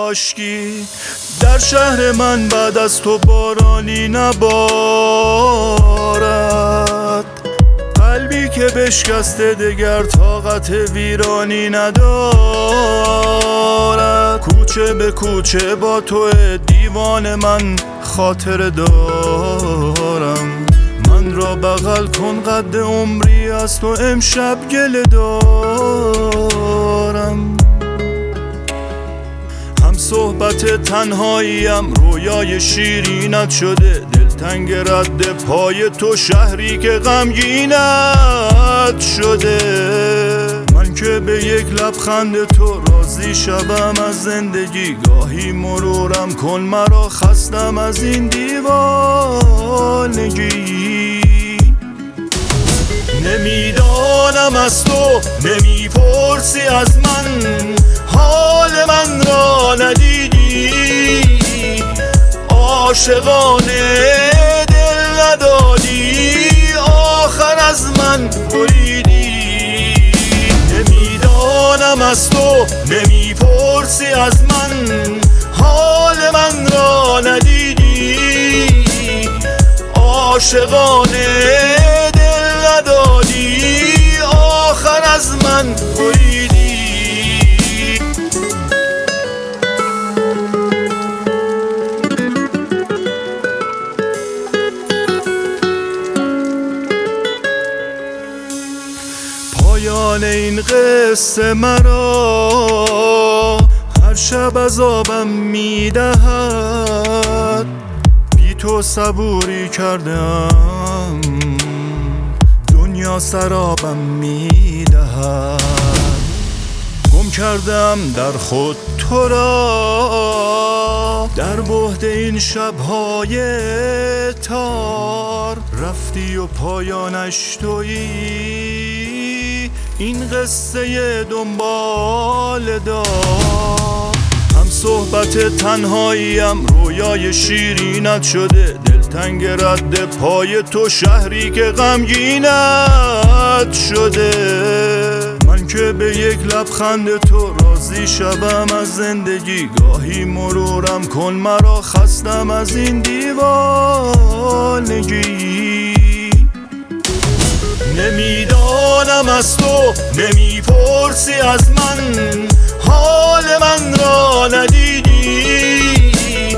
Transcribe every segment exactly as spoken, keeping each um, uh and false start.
کاشکی در شهر من بعد از تو بارانی نبارد. قلبی که بشکسته دگر طاقت ویرانی ندارد. کوچه به کوچه با تو دیوان من خاطر دارم. من را بغل کن قد عمری از تو امشب گله دارم. هم صحبت تنهاییم رویای شیرینت شده. دلتنگ رد پای تو شهری که غمگینت شده. من که به یک لبخند تو راضی شبم از زندگی. گاهی مرورم کن مرا خستم از این دیوانگی. نمیدانم از تو نمیپرسی از من حال من را ندیدی. عاشقانه دل ندادی آخر از من بریدی. نمیدانم از تو نمیپرسی از من حال من را ندیدی. عاشقانه دل ندادی آخر از من بریدی. پایان این قصه مرا هر شب عذابم میدهد. بی تو صبوری کردم دنیا سرابم میدهد. گم کردم در خود تو را در بعد این شبهای تار. رفتی و پایانش تویی این قصه دنبال دار. هم صحبت تنهاییم رویای شیرینت شده. دلتنگ رد پای تو شهری که غمگینت شده. من که به یک لبخند تو راضی شبم از زندگی. گاهی مرورم کن مرا خستم از این دیوانگی. نمیدانم از تو نمیپرسی از من حال من را ندیدی.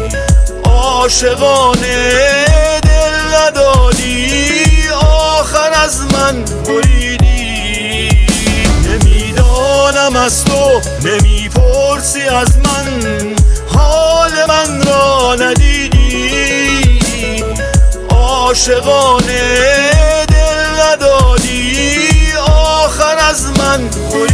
عاشقانه دل ندادی آخر از من بریدی. نمیدانم از تو نمیپرسی از من حال من را ندیدی. عاشقانه دل ندادی آخر از من بریدی.